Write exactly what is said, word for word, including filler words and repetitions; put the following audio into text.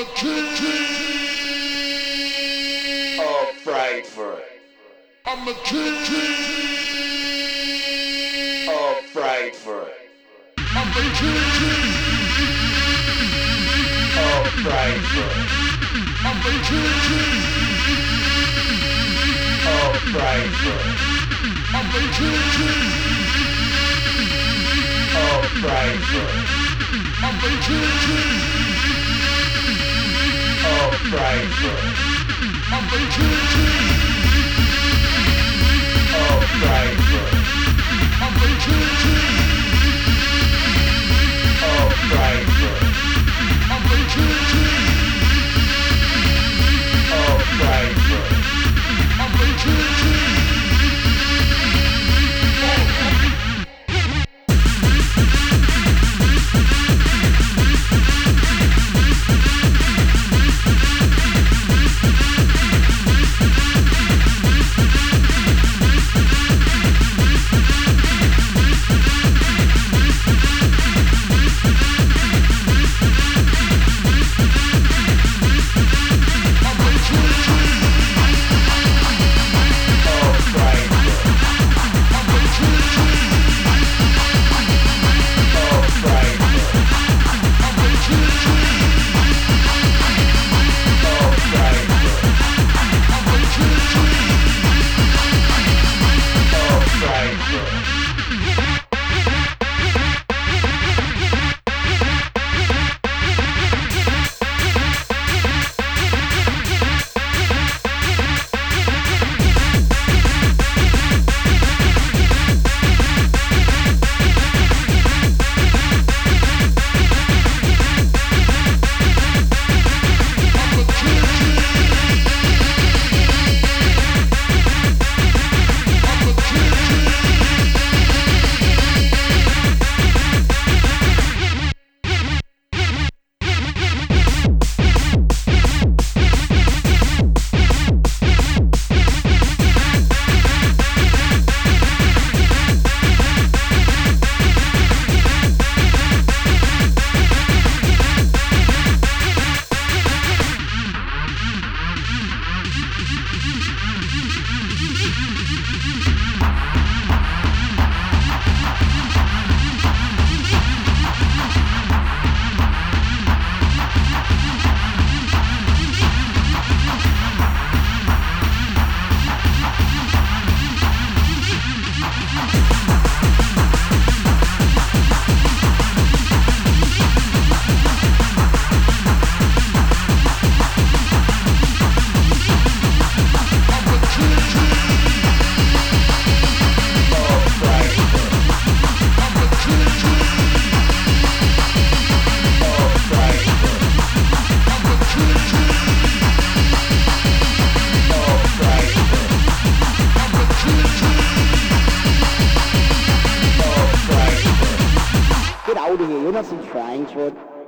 the king of Frankfurt. I'm the king of Frankfurt. I'm the king of Frankfurt. I'm the king of Frankfurt. I'm the king of Frankfurt. I'm the king of Frankfurt. I'm the king of Frankfurt. I'm the king of Frankfurt. I'm the king of Frankfurt. I'm the king. You're not in Frankfurt.